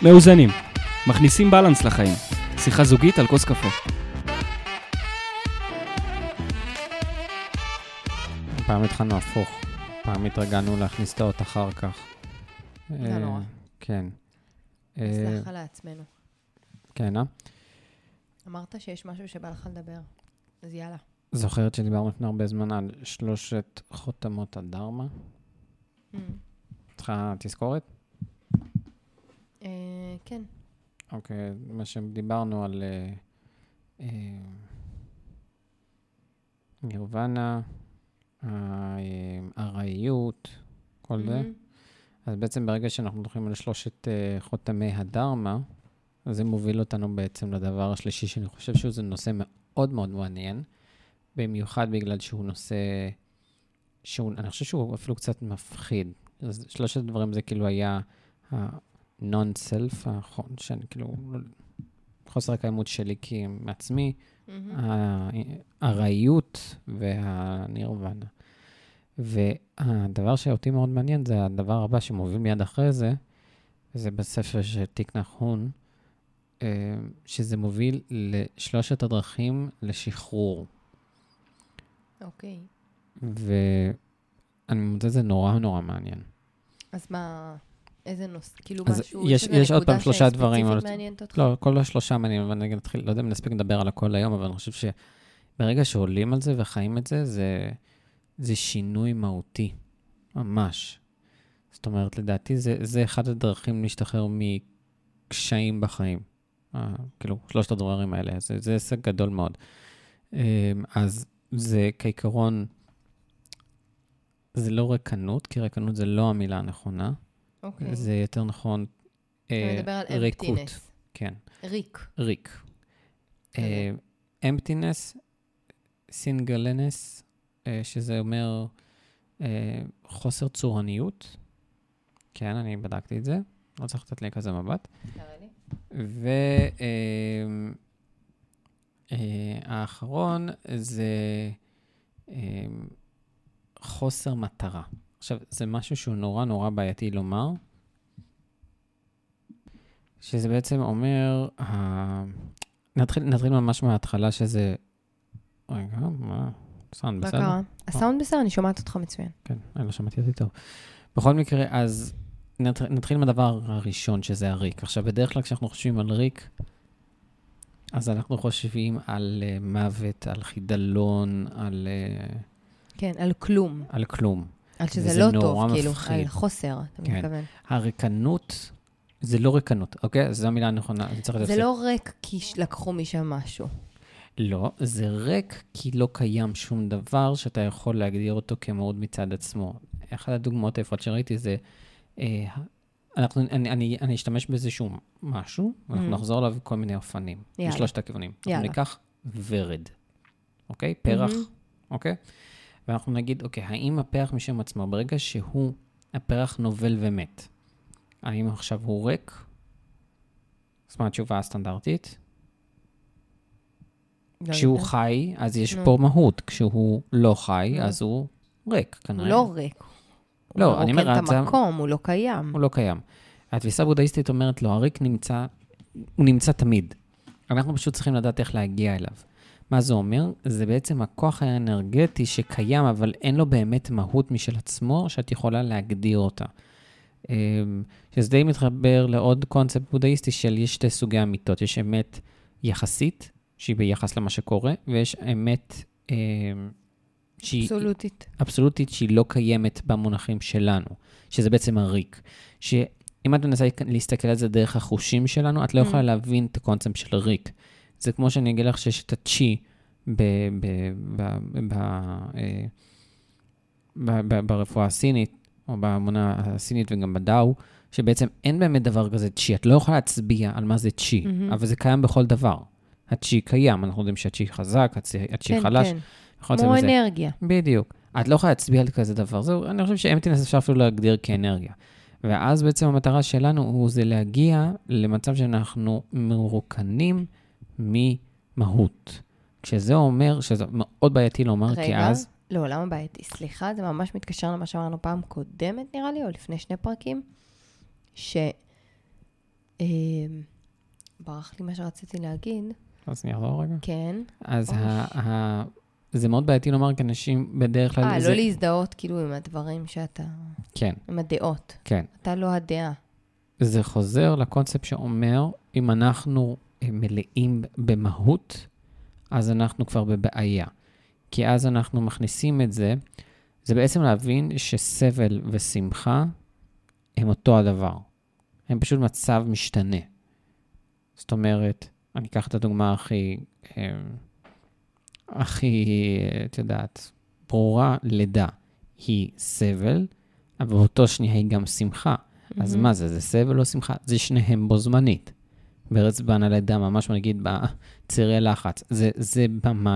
מאוזנים. מכניסים בלנס לחיים. שיחה זוגית על כוס קפה. פעם התחלנו הפוך. פעם התרגלנו להכניס את האות אחר כך. לא נורא. כן. נסלח על עצמנו. כן, אמרת שיש משהו שבא לך לדבר. אז יאללה. זוכרת שדיברנו לפני הרבה זמן על 3 חותמות הדרמה? צריכה תזכורת? כן. אוקיי, מה שדיברנו על נירוונה, הראיות, כל זה. אז בעצם ברגע שאנחנו הולכים על 3 חותמי הדרמה, אז זה מוביל אותנו בעצם לדבר השלישי, שאני חושב שזה נושא מאוד מאוד מעניין, במיוחד בגלל שהוא נושא, אני חושב שהוא אפילו קצת מפחיד. אז 3 הדברים זה כאילו היה ה-non-self, שאני כאילו, חוסר הקיימות שלי מעצמי, הראיות והנירוונה. והדבר שאותי מאוד מעניין זה הדבר הבא שמוביל מיד אחרי זה, וזה בספר של תיק נחון, שזה מוביל ל3 הדרכים לשחרור. אוקיי. ואני מוצא את זה נורא נורא מעניין. אז מה, איזה נושא, כאילו אז משהו, יש עוד פעם 3 דברים. ספציפית מעניינת אותך? לא, כל 3 מעניינים, אבל אני אתחיל, לא יודע אם נספיק לדבר על הכל היום, אבל אני חושב שברגע שעולים על זה וחיים את זה, זה שינוי מהותי, ממש. זאת אומרת, לדעתי, זה אחד הדרכים להשתחרר מקשיים בחיים. כאילו, 3 הדברים האלה, זה הישג גדול מאוד. אז זה כעיקרון, זה לא ריקנות, כי ריקנות זה לא המילה הנכונה. אוקיי. זה יותר נכון, אתה מדבר על ריקות. emptiness. כן. ריק. emptiness, singleness, שזה אומר חוסר צורניות. כן, אני בדקתי את זה. לא צריך לתת לי כזה מבט. והאחרון זה חוסר מטרה. עכשיו, זה משהו שהוא נורא נורא בעייתי לומר, שזה בעצם אומר, נתחיל ממש מההתחלה שזה, רגע, מה? סאונד בסדר? מה קרה? הסאונד בסדר, אני שומעת אותך מצוין. כן, אני לא שמעתי אותי טוב. בכל מקרה, אז נתחיל מהדבר הראשון, שזה הריק. עכשיו, בדרך כלל כשאנחנו חושבים על ריק, אז אנחנו חושבים על מוות, על חידלון, על... כן, על כלום. על כלום. על שזה לא טוב, כאילו, על חוסר, אתה מתכוון. הריקנות, זה לא ריקנות, אוקיי? זו המילה הנכונה. זה לא ריק כי לקחו משם משהו. לא, זה ריק כי לא קיים שום דבר שאתה יכול להגדיר אותו כמהות מצד עצמו. אחת הדוגמאות היפות שראיתי זה, אני אשתמש באיזשהו משהו, ואנחנו נחזור עליו כל מיני אופנים. יאללה. ב3 הכיוונים. יאללה. אנחנו ניקח ורד, אוקיי? פרח, אוקיי? ואנחנו נגיד, אוקיי, האם הפרח משם עצמו, ברגע שהוא, הפרח נובל ומת, האם עכשיו הוא ריק? זאת אומרת, תשובה הסטנדרטית. כשהוא חי, אז יש פה מהות. כשהוא לא חי, אז הוא ריק, כנראה. הוא לא ריק. לא, אני אומר... הוא רוקן את המקום, הוא לא קיים. הוא לא קיים. התפיסה הבודהיסטית אומרת לו, הריק נמצא, הוא נמצא תמיד. אנחנו פשוט צריכים לדעת איך להגיע אליו. מה זה אומר? זה בעצם הכוח האנרגטי שקיים, אבל אין לו באמת מהות משל עצמו, שאת יכולה להגדיר אותה. שזה די מתחבר לעוד קונספט בודהיסטי של יש 2 סוגי אמיתות. יש אמת יחסית, שהיא ביחס למה שקורה, ויש אמת שהיא... אבסולוטית, שהיא לא קיימת במונחים שלנו, שזה בעצם הריק. שאם את מנסה להסתכל על זה דרך החושים שלנו, את לא יכולה להבין את הקונספט של ריק. זה כמו שאני אגיד לך שיש את הצ'י ברפואה הסינית, או באמונה הסינית וגם בדאו, שבעצם אין באמת דבר כזה צ'י. את לא יכולה להצביע על מה זה צ'י, אבל זה קיים בכל דבר. הצ'י קיים, אנחנו יודעים שהצ'י חזק, הצ'י חלש. כן, כמו אנרגיה. בדיוק. את לא יכולה להצביע על כזה דבר. זהו, אני חושב שאמפטינס אפשר אפילו להגדיר כאנרגיה. ואז בעצם המטרה שלנו הוא זה להגיע למצב שאנחנו מרוקנים ממהות. כשזה אומר, שזה מאוד בעייתי לומר, כי אז... לא, למה בעייתי? סליחה, זה ממש מתקשר למה שאמרנו פעם קודמת, נראה לי, או לפני 2 פרקים, ברח לי מה שרציתי להגיד. אז אני אחזור רגע. כן. אז זה מאוד בעייתי לומר, כי אנשים בדרך כלל... לא להזדהות כאילו עם הדברים שאתה... כן. עם הדעות. כן. אתה לא הדעה. זה חוזר לקונספט שאומר, אם אנחנו מלאים במהות, אז אנחנו כבר בבעיה. כי אז אנחנו מכניסים את זה, זה בעצם להבין שסבל ושמחה הם אותו הדבר. הם פשוט מצב משתנה. זאת אומרת, אני אקח את הדוגמה הכי, את יודעת, ברורה, לידה. היא סבל, אבל באותו שנייה היא גם שמחה. אז מה זה? זה סבל או שמחה? זה שניהם בו זמנית. בארץ בן הלידה, ממש נגיד בצירי לחץ. זה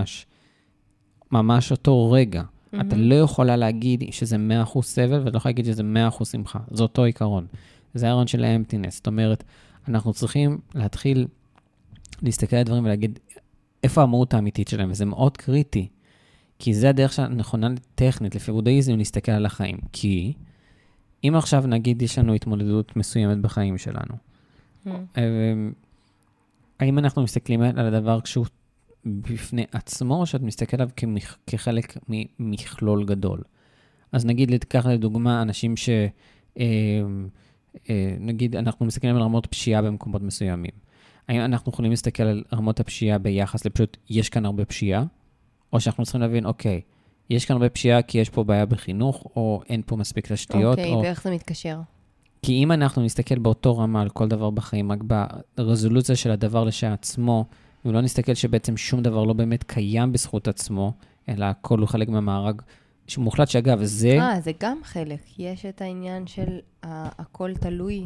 ממש אותו רגע. אתה לא יכולה להגיד שזה 100% סבל, ולא יכולה להגיד שזה 100% שמחה. זה אותו עיקרון. זה העיקרון של האמפטינס. זאת אומרת, אנחנו צריכים להתחיל להסתכל על הדברים ולהגיד איפה המהות האמיתית שלהם, וזה מאוד קריטי. כי זה הדרך שנכונה טכנית, לפי בודהיזם, להסתכל על החיים. כי אם עכשיו נגיד יש לנו התמודדות מסוימת בחיים שלנו, האם אנחנו מסתכלים על הדבר כשהוא בפני עצמו, או שאת מסתכל עליו כחלק ממכלול גדול? אז נגיד, לקח לדוגמה אנשים נגיד, אנחנו מסתכלים על רמות פשיעה במקומות מסוימים. האם אנחנו יכולים להסתכל על רמות הפשיעה ביחס לפשוט, יש כאן הרבה פשיעה? או שאנחנו צריכים להבין, אוקיי, יש כאן הרבה פשיעה כי יש פה בעיה בחינוך, או אין פה מספיק תשתיות. אוקיי, ואיך זה מתקשר? כי אם אנחנו נסתכל באותו רמה על כל דבר בחיים, רק ברזולוציה של הדבר לשעצמו, ולא נסתכל שבעצם שום דבר לא באמת קיים בזכות עצמו, אלא הכל הוא חלק מהמארג, שמוחלט שאגב, זה... זה גם חלק. יש את העניין של הכל תלוי,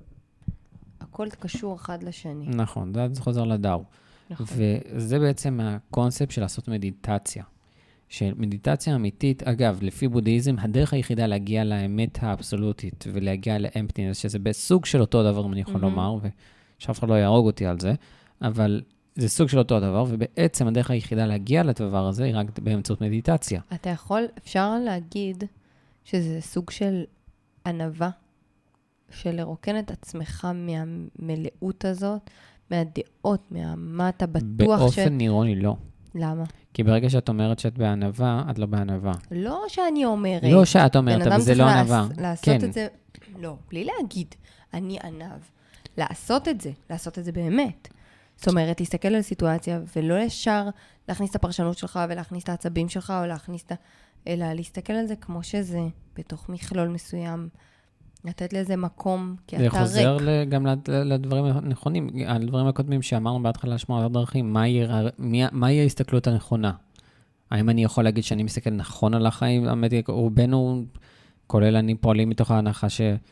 הכל קשור אחד לשני. נכון, זה חוזר לדאו. נכון. וזה בעצם הקונספט של לעשות מדיטציה. שמדיטציה אמיתית, אגב, לפי בודהיזם, הדרך היחידה להגיע לאמת האבסולוטית, ולהגיע לאמפטינס, שזה בסוג של אותו דבר, אם אני יכול לומר, ושאף אחד לא יהרוג אותי על זה, אבל זה סוג של אותו דבר, ובעצם הדרך היחידה להגיע לדבר הזה, היא רק באמצעות מדיטציה. אפשר להגיד שזה סוג של ענווה, של לרוקן את עצמך מהמלאות הזאת, מהדעות, מה אתה בטוח באופן אירוני לא. למה? כי ברגע שאת אומרת שאת בענווה, את לא בענווה. לא שאני אומרת. לא שאת אומרת, אבל זה לא ענווה. לעשות את זה, לא, בלי להגיד, אני ענב. לעשות את זה באמת. זאת אומרת, להסתכל על סיטואציה, ולא ישר להכניס את הפרשנות שלך, ולהכניס את העצבים שלך, או להכניס את אלא להסתכל על זה כמו שזה, בתוך מכלול מסוים, לתת לזה מקום, כי אתה ריק. זה חוזר גם לדברים הנכונים, על הדברים הקודמים שאמרנו בהתחלה שמוע דרכים, מהי ההסתכלות הנכונה? האם אני יכול להגיד שאני מסתכל נכון על החיים? רובנו, כולל אני פועלים מתוך ההנחה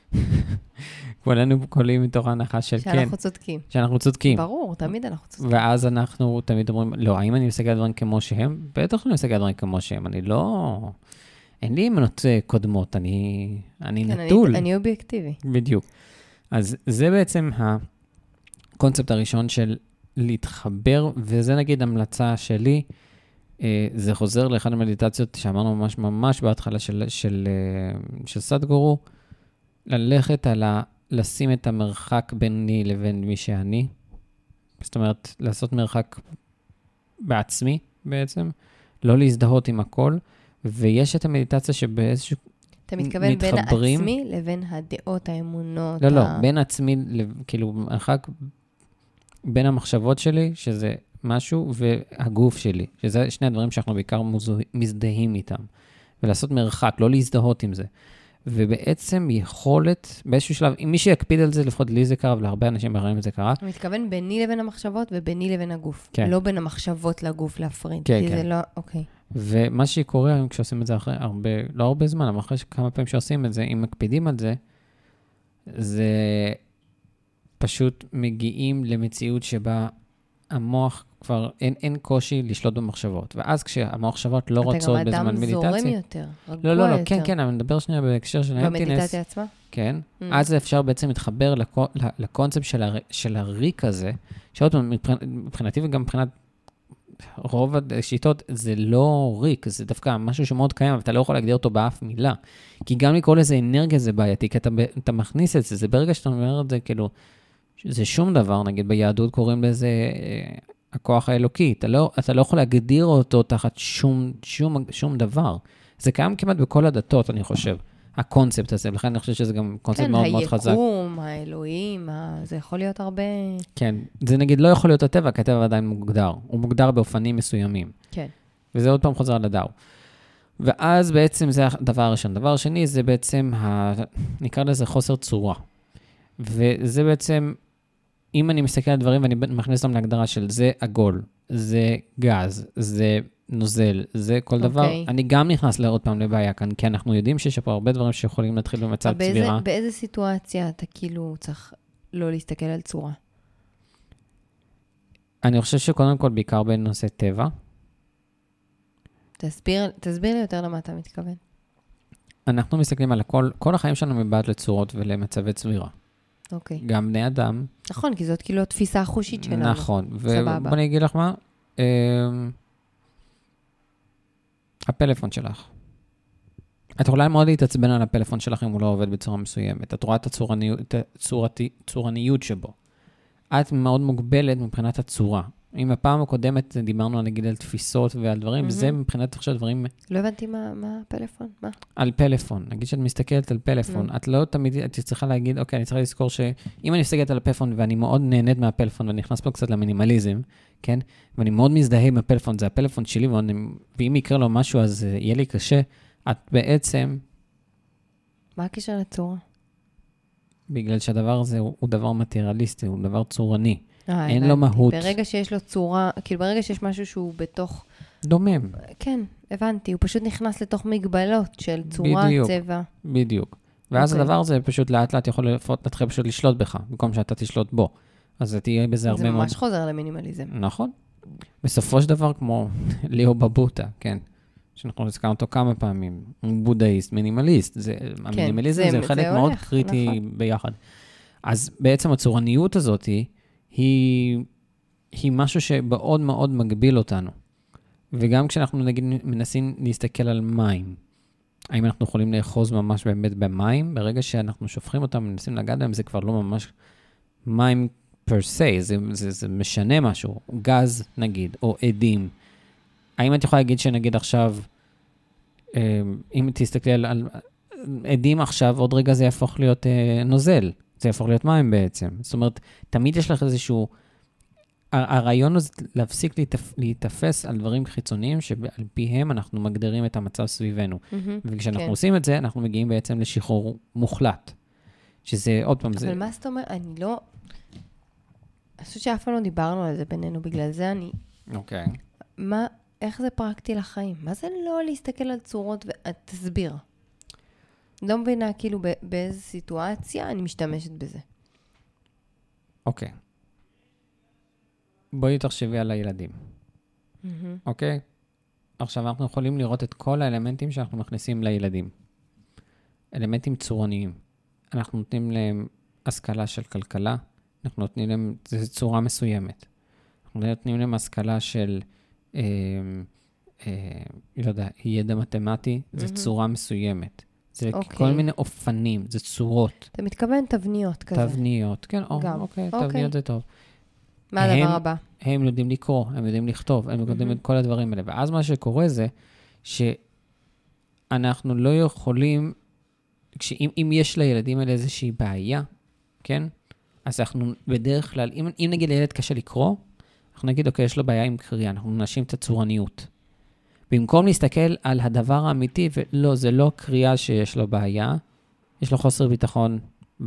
כולנו פועלים מתוך ההנחה של כן. שאנחנו צודקים. שאנחנו צודקים. ברור, תמיד אנחנו צודקים. ואז אנחנו תמיד אומרים, לא, האם אני מסתכל על דברים כמו שהם? בטח אני מסתכל על דברים כמו שהם, אני לא... אין לי אמונות קודמות, אני נטול. אני אובייקטיבי. בדיוק. אז זה בעצם הקונספט הראשון של להתחבר, וזה נגיד המלצה שלי, זה חוזר לאחד המדיטציות שאמרנו ממש בהתחלה של סדגורו, ללכת על לשים את המרחק ביני לבין מי שאני, זאת אומרת, לעשות מרחק בעצמי בעצם, לא להזדהות עם הכל, ויש את המדיטציה שבאיזשהו אתה מתכוון בין עצמי לבין הדעות, האמונות. לא, בין עצמי, כאילו, מרחק בין המחשבות שלי, שזה משהו, והגוף שלי, שזה שני הדברים שאנחנו בעיקר מזדהים איתם. ולעשות מרחק, לא להזדהות עם זה. ובעצם יכולת, באיזשהו שלב, אם מי שיקפיד על זה, לפחות לי זה קרה, ולהרבה אנשים בחיים זה קרה. אתה מתכוון ביני לבין המחשבות וביני לבין הגוף. כן. לא בין המחשבות לגוף להפריד. כן, כי כן. זה לא, אוקיי. ומה שקורה היום כשעושים את זה אחרי הרבה, לא הרבה זמן, אבל אחרי כמה פעמים שעושים את זה, אם מקפידים על זה, זה פשוט מגיעים למציאות שבה המוח כבר, אין קושי לשלוט במחשבות. ואז כשהמחשבות לא רוצות בזמן מדיטציה... אתה גם אדם זורם יותר, רגוע לא, יותר. כן, כן, אבל נדבר שנייה בהקשר של האמפטינס. במדיטציה עצמה? כן. אז אפשר בעצם להתחבר לקונספט של הריק הזה, שעוד פעם, מבחינתי וגם מבחינת רוב השיטות, זה לא ריק, זה דווקא משהו שמאוד קיים, אבל אתה לא יכול להגדיר אותו באף מילה. כי גם לקרוא לזה אנרגיה זה בעייתי, כי אתה מכניס את זה, זה ברגע שאתה אומר את זה, כאילו, זה שום דבר, נגיד ביהדות קוראים לזה הכוח האלוקי, אתה לא יכול להגדיר אותו תחת שום דבר. זה קיים כמעט בכל הדתות, אני חושב, הקונספט הזה, ולכן אני חושב שזה גם קונספט מאוד מאוד חזק. כן, היקום, האלוהים, זה יכול להיות הרבה... כן, זה נגיד לא יכול להיות הטבע, כי הטבע עדיין מוגדר. הוא מוגדר באופנים מסוימים. כן. וזה עוד פעם חוזר על הדאו. ואז בעצם זה הדבר הראשון. דבר השני זה בעצם, נקרא לזה חוסר צורה. וזה בעצם, אם אני מסתכל על דברים ואני מכניס אותם להגדרה של זה עגול, זה גז, זה נוזל, זה כל דבר, אני גם נכנס לעוד פעם לבעיה כאן, כי אנחנו יודעים שיש פה הרבה דברים שיכולים להתחיל במצב צבירה. באיזה סיטואציה אתה כאילו צריך לא להסתכל על צורה? אני חושב שקודם כל בעיקר בנושא טבע. תסביר לי יותר למה אתה מתכוון. אנחנו מסתכלים על כל החיים שלנו מבעד לצורות ולמצבי צבירה. אוקיי. גם בני אדם. נכון, כי זאת כאילו התפיסה החושית שלנו. נכון. ובוא אני אגיד לך מה, הפלאפון שלך. את יכולה מאוד להתעצבן על הפלאפון שלך אם הוא לא עובד בצורה מסוימת. את רואה את הצורניות שבו. את מאוד מוגבלת מבחינת הצורה. אם הפעם הקודמת דיברנו נגיד על תפיסות ועל דברים, זה מבחינת עכשיו דברים... לא הבנתי מה הפלאפון, מה? על פלאפון. נגיד שאת מסתכלת על פלאפון, את לא תמיד, את צריכה להגיד, אוקיי, אני צריכה לזכור שאם אני מסתכלת על הפלאפון ואני מאוד נהנית מהפלאפון, ואני נכנס פה קצת למינימליזם, כן? ואני מאוד מזדהה עם הפלאפון, זה הפלאפון שלי, ואם יקרה לו משהו, אז יהיה לי קשה. את בעצם... מה הקשר לצורה? בגלל שהדבר הזה הוא דבר מטריאליסטי, הוא דבר צורני. אין לו מהות. ברגע שיש לו צורה, כאילו ברגע שיש משהו שהוא בתוך... דומם. כן, הבנתי. הוא פשוט נכנס לתוך מגבלות של צורה, צבע. בדיוק. ואז הדבר הזה פשוט לאט לאט יכול להתחיל פשוט לשלוט בך, במקום שאתה תשלוט בו. אז זה תהיה בזה הרבה מאוד... זה ממש חוזר למינימליזם. נכון. בסופו של דבר כמו ליאו בבוטה, כן. שאנחנו נזכרנו אותו כמה פעמים. הוא בודהיסט, מינימליסט. המינימליזם זה חלק מאוד קריטי ביחד. אז בעצם הצורניות הזאת היא משהו שמאוד מאוד מגביל אותנו. וגם כשאנחנו נגיד מנסים להסתכל על מים, האם אנחנו יכולים לאחוז ממש באמת במים, ברגע שאנחנו שופכים אותם ומנסים לגעת בהם, זה כבר לא ממש מים פר סי, זה משנה משהו, גז נגיד, או עדים. האם את יכולה להגיד שנגיד עכשיו, אם תסתכלי על עדים עכשיו, עוד רגע זה יהפוך להיות נוזל, זה יהפוך להיות מים בעצם. זאת אומרת, תמיד יש לך איזשהו, הרעיון הוא להפסיק להתאפס על דברים חיצוניים, שעל פיהם אנחנו מגדירים את המצב סביבנו. וכשאנחנו עושים את זה, אנחנו מגיעים בעצם לשחרור מוחלט. שזה עוד פעם זה... אבל מה זאת אומרת? אני לא... אני חושבת שאף פעם לא דיברנו על זה בינינו, בגלל זה אני... אוקיי. איך זה פרקטי לחיים? מה זה לא להסתכל על צורות ותסביר? לא מבינה כאילו באיזו סיטואציה אני משתמשת בזה. אוקיי. בואי תחשבי על הילדים. אוקיי? עכשיו אנחנו יכולים לראות את כל האלמנטים שאנחנו מכניסים לילדים. אלמנטים צורניים. אנחנו נותנים להם השכלה של כלכלה, אנחנו נותנים להם, זו צורה מסוימת. אנחנו נותנים להם השכלה של, לא יודע, ידע מתמטי, זו צורה מסוימת. זה כל מיני אופנים, זה צורות. אתה מתכוון תבניות כזה. תבניות, כן, אוקיי, תבניות זה טוב. מה הדבר הבא? הם יודעים לקרוא, הם יודעים לכתוב, הם יודעים את כל הדברים האלה. ואז מה שקורה זה, שאנחנו לא יכולים, אם יש לילדים האלה איזושהי בעיה, כן? אז אנחנו בדרך כלל, אם נגיד לילד קשה לקרוא, אנחנו נגיד, אוקיי, יש לו בעיה עם קריאה, אנחנו נאשים את הצורניות. במקום להסתכל על הדבר האמיתי, ולא, זה לא קריאה שיש לו בעיה, יש לו חוסר ביטחון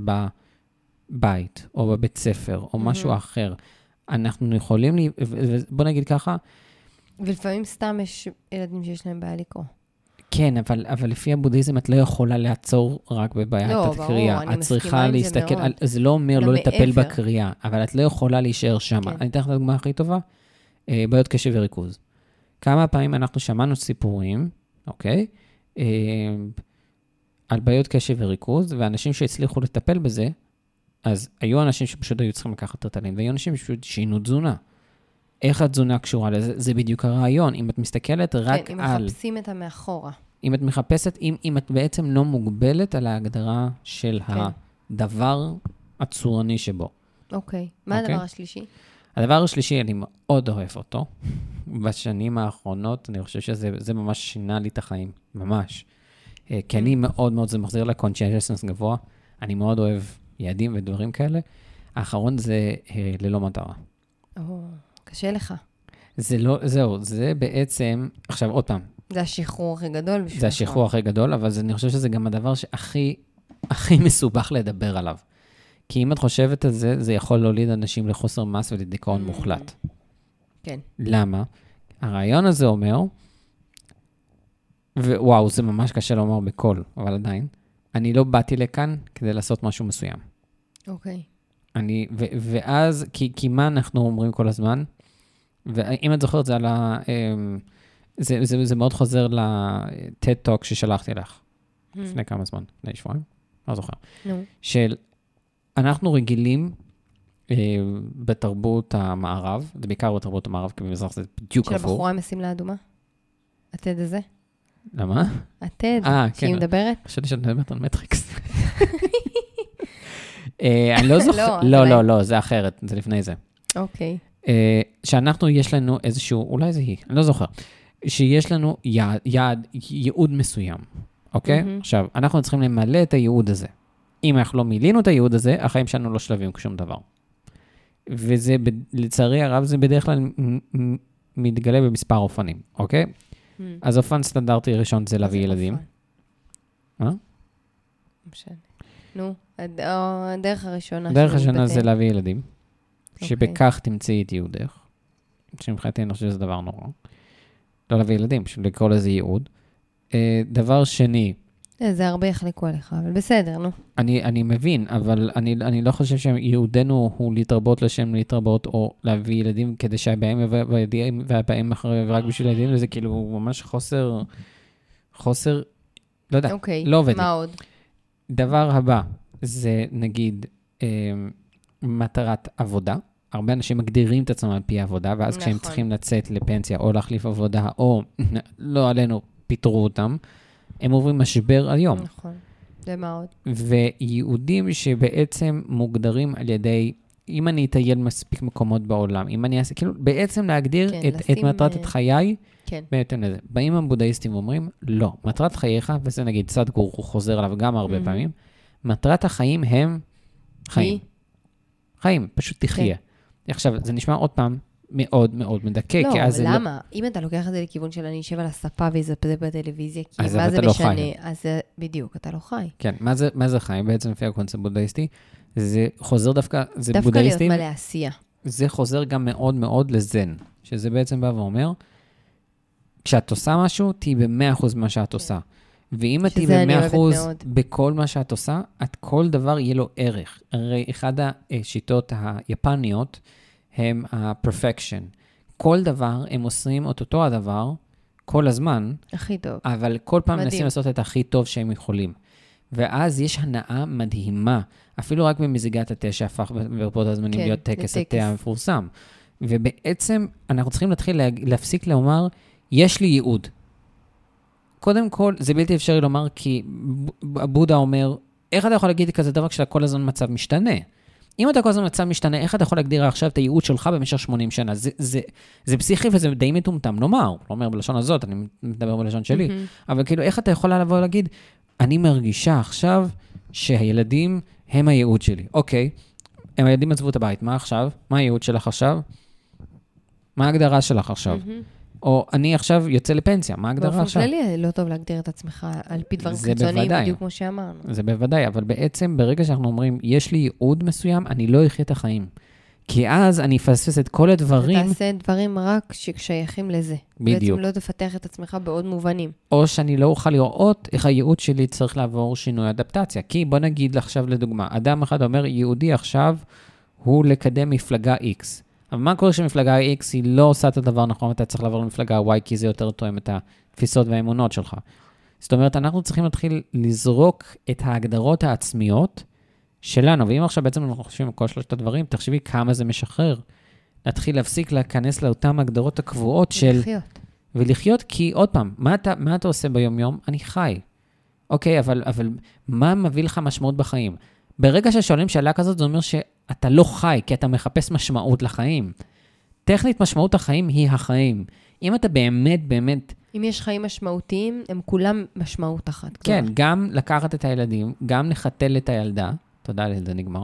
בבית, או בבית ספר, או משהו אחר. אנחנו יכולים, בוא נגיד ככה. ולפעמים סתם יש ילדים שיש להם בעיה לקרוא. כן, אבל לפי הבודהיזם את לא יכולה לעצור רק בבעיית הקריאה. את צריכה להסתכל, זה לא אומר לא לטפל בקריאה, אבל את לא יכולה להישאר שם. אני אתן לך את הדוגמה הכי טובה, בעיות קשב וריכוז. כמה פעמים אנחנו שמענו סיפורים, אוקיי? על בעיות קשב וריכוז, ואנשים שהצליחו לטפל בזה, אז היו אנשים שפשוט היו צריכים לקחת ריטלין, והיו אנשים שפשוט שינו תזונה. איך התזונה קשורה לזה? זה בדיוק הרעיון. אם את מסתכלת רק כן, על... אם מחפשים את המאחורה. אם את מחפשת, אם את בעצם לא מוגבלת על ההגדרה של הדבר הצורני שבו. אוקיי. מה הדבר השלישי? הדבר השלישי, אני מאוד אוהב אותו. בשנים האחרונות, אני חושב שזה ממש שינה לי את החיים, ממש. כי אני מאוד מאוד, זה מחזיר לקונצ'נז'סנס גבוה. אני מאוד אוהב יעדים ודברים כאלה. האחרון זה ללא מטרה. קשה לך. זה לא, זהו, זה בעצם, עכשיו עוד פעם. זה השחרור הכי גדול. זה השחרור הכי גדול, אבל אני חושב שזה גם הדבר הכי מסובך לדבר עליו. כי אם את חושבת על זה, זה יכול להוליד אנשים לחוסר מס ולדיכאון מוחלט. כן. למה? הרעיון הזה אומר, ווואו, זה ממש קשה לומר בקול, אבל עדיין, אני לא באתי לכאן כדי לעשות משהו מסוים. אוקיי. ואז, כי מה אנחנו אומרים כל הזמן? ואם את זוכרת, זה על זה מאוד חוזר ל-TED Talk ששלחתי לך, לפני כמה זמן, לפני שבועיים, לא זוכר. של, אנחנו רגילים בתרבות המערב, זה בעיקר בתרבות המערב, כי במזרח זה בדיוק של עבור. הבחורה עם השמלה אדומה? הטד הזה? למה? הטד, שהיא מדברת? חשבתי שאת מדברת על מטריקס. אני לא זוכר, לא, זה אחרת, זה לפני זה. אוקיי. שאנחנו, יש לנו איזשהו, אולי זה היא, אני לא זוכר, שיש לנו ייעוד מסוים, אוקיי? עכשיו, אנחנו צריכים למלא את הייעוד הזה. אם אנחנו לא מילינו את הייעוד הזה, החיים שלנו לא שלבים כשום דבר. וזה, לצערי הרב, זה בדרך כלל מתגלה במספר אופנים, אוקיי? אז אופן סטנדרטי ראשון זה להביא ילדים. מה? משנה. נו, הדרך הראשונה. הדרך הראשונה זה להביא ילדים, שבכך תמצאי את ייעודך, שמבחינתי אני חושב שזה דבר נורא. לא להביא ילדים, פשוט לקרוא לזה ייעוד. דבר שני, זה הרבה יחלקו עליך, אבל בסדר, נו. אני מבין, אבל אני לא חושב שייעודנו הוא להתרבות לשם להתרבות, או להביא ילדים כדי שהבאים והבאים אחרי רק בשביל ילדים, וזה כאילו ממש חוסר, לא יודע, לא עובד. מה עוד? דבר הבא, זה נגיד מטרת עבודה. הרבה אנשים מגדירים את עצמם על פי העבודה, ואז כשהם צריכים לצאת לפנסיה, או להחליף עבודה, או לא עלינו, פיתרו אותם, הם עוברים משבר היום. נכון, ומה עוד? וייעודים שבעצם מוגדרים על ידי, אם אני אטייל מספיק מקומות בעולם, אם אני אעשה, כאילו, בעצם להגדיר את מטרת את חיי, בהתאם לזה. באים הבודהיסטים ואומרים, לא, מטרת חייך, וזה נגיד סדגור, הוא חוזר עליו גם הרבה פעמים, מטרת החיים הם חיים. חיים, פשוט תחיה. עכשיו, זה נשמע עוד פעם מאוד מאוד מדכא, לא, אבל למה? אם אתה לוקח את זה לכיוון של אני אשב על הספה ויזפזפ בטלוויזיה, כי מה זה משנה? אז בדיוק, אתה לא חי. כן, מה זה חיים? בעצם לפי הקונספט בודהיסטי, זה חוזר דווקא, זה דווקא בודהיסטים. להיות מלא עשייה. זה חוזר גם מאוד מאוד לזן, שזה בעצם בא ואומר, כשאת עושה משהו, תהי ב100% מה שאת עושה. ואם את תהי ב100% בכל מה שאת עושה, את כל דבר יהיה לו ערך. הרי אחד השיטות היפניות, הם ה-perfection. כל דבר, הם עושים את אותו הדבר, כל הזמן. הכי טוב. אבל כל פעם מנסים לעשות את הכי טוב שהם יכולים. ואז יש הנאה מדהימה, אפילו רק במזיגת התה שהפך ברבות הזמנים להיות טקס התה המפורסם. ובעצם אנחנו צריכים להפסיק לומר, יש לי ייעוד. קודם כל, זה בלתי אפשרי לומר, כי בודה אומר, איך אתה יכול להגיד כזה דבר כשאתה כל הזמן מצב משתנה? אם אתה כל הזמן מצב משתנה, איך אתה יכול להגדיר עכשיו את הייעוד שלך במשך 80 שנה? זה פסיכי וזה די מטומטם לומר. לא אומר בלשון הזאת, אני מדבר בלשון שלי. אבל כאילו, איך אתה יכול לבוא ולהגיד, אני מרגישה עכשיו שהילדים הם הייעוד שלי. אוקיי, הם הילדים עזבו את הבית, מה עכשיו? מה הייעוד שלך עכשיו? מה ההגדרה שלך עכשיו? או אני עכשיו יוצא לפנסיה, מה ההגדרה עכשיו? באופן כללי, לא טוב להגדיר את עצמך על פי דברים חיצוניים, בדיוק כמו שאמרנו. זה בוודאי, אבל בעצם ברגע שאנחנו אומרים, יש לי ייעוד מסוים, אני לא אחיה את החיים. כי אז אני אפספס את כל הדברים. אתה תעשה דברים רק ששייכים לזה. בדיוק. בעצם לא תפתח את עצמך בעוד מובנים. או שאני לא אוכל לראות איך הייעוד שלי צריך לעבור שינוי אדפטציה. כי בוא נגיד עכשיו לדוגמה, אדם אחד אומר, ייעודי עכשיו הוא לקדם מפלגה X. אבל מה קורה שמפלגה X היא לא עושה את הדבר נכון, אתה צריך לעבור למפלגה Y, כי זה יותר תואם את התפיסות והאמונות שלך. זאת אומרת, אנחנו צריכים להתחיל לזרוק את ההגדרות העצמיות שלנו, ואם עכשיו בעצם אנחנו חושבים על כל שלושת הדברים, תחשבי כמה זה משחרר. להתחיל להפסיק להיכנס לאותם הגדרות הקבועות של... ולחיות, כי עוד פעם, מה אתה עושה ביום-יום? אני חי. אוקיי, אבל מה מביא לך משמעות בחיים? ברגע ששואלים שאלה כזאת, זה אומר אתה לא חי, כי אתה מחפש משמעות לחיים. טכנית משמעות החיים היא החיים. אם אתה באמת... אם יש חיים משמעותיים, הם כולם משמעות אחת. כן, גם לקחת את הילדים, גם לחתל את הילדה, תודה לזה נגמר,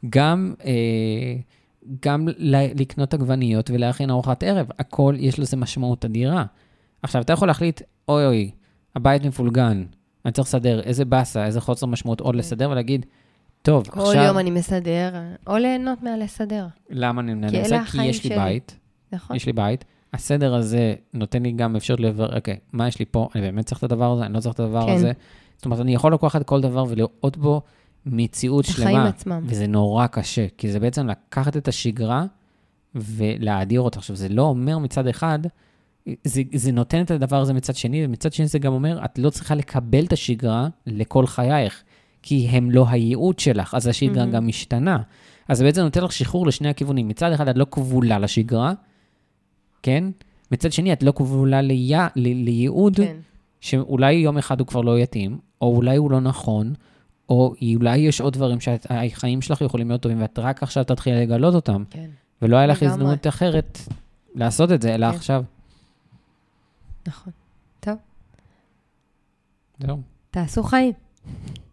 גם לקנות עגבניות ולהכין ארוחת ערב, הכל יש לזה משמעות אדירה. עכשיו, אתה יכול להחליט, אוי, הבית מפולגן, אני צריך לסדר, איזה בסה, איזה חוסר משמעות עוד לסדר, ולהגיד, טוב, כל עכשיו... יום אני מסדר, או ליהנות מהלסדר. למה אני מנסה? כי יש לי בית. נכון. יש לי בית. הסדר הזה נותן לי גם אפשרות לבר, אוקיי, מה יש לי פה? אני באמת צריך את הדבר הזה? אני לא צריך את הדבר הזה? זאת אומרת, אני יכול לקחת כל דבר ולראות בו מציאות שלמה. החיים עצמם. וזה נורא קשה, כי זה בעצם לקחת את השגרה ולהאדיר אותה. עכשיו, זה לא אומר מצד אחד, זה נותן את הדבר הזה מצד שני, ומצד שני זה גם אומר, את לא צריכה לקבל את השגרה לכל חייך, כי הם לא הייעוד שלך, אז השגרה גם משתנה. אז זה בעצם נותן לך שחרור לשני הכיוונים. מצד אחד, את לא כבולה לשגרה, כן? מצד שני, את לא כבולה לייעוד, כן. שאולי יום אחד הוא כבר לא יתאים, או אולי הוא לא נכון, או אולי יש עוד דברים שהחיים שלך יכולים להיות טובים, ואת רק עכשיו תתחיל לגלות אותם. כן. ולא היה לך הזדמנות אחרת לעשות את זה, אלא כן. עכשיו. נכון. טוב. זהו. תעשו חיים.